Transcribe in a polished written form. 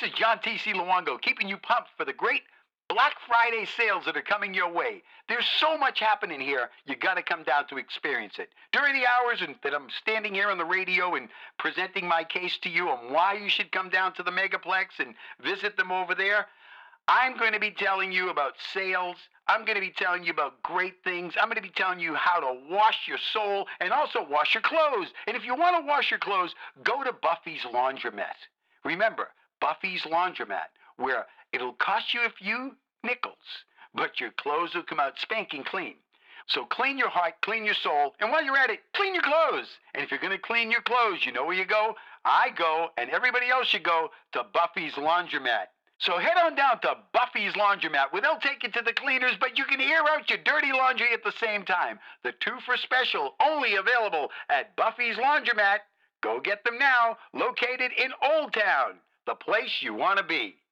is John T.C. Luongo keeping you pumped for the great Black Friday sales that are coming your way. There's so much happening here, you got to come down to experience it. During the hours that I'm standing here on the radio and presenting my case to you on why you should come down to the Megaplex and visit them over there, I'm going to be telling you about sales. I'm going to be telling you about great things. I'm going to be telling you how to wash your soul and also wash your clothes. And if you want to wash your clothes, go to Buffy's Laundromat. Remember, Buffy's Laundromat, where it'll cost you a few nickels, but your clothes will come out spanking clean. So clean your heart, clean your soul, and while you're at it, clean your clothes. And if you're going to clean your clothes, you know where you go? I go, and everybody else should go to Buffy's Laundromat. So head on down to Buffy's Laundromat, where they'll take you to the cleaners, but you can air out your dirty laundry at the same time. The 2 for special, only available at Buffy's Laundromat. Go get them now, located in Old Town, the place you want to be.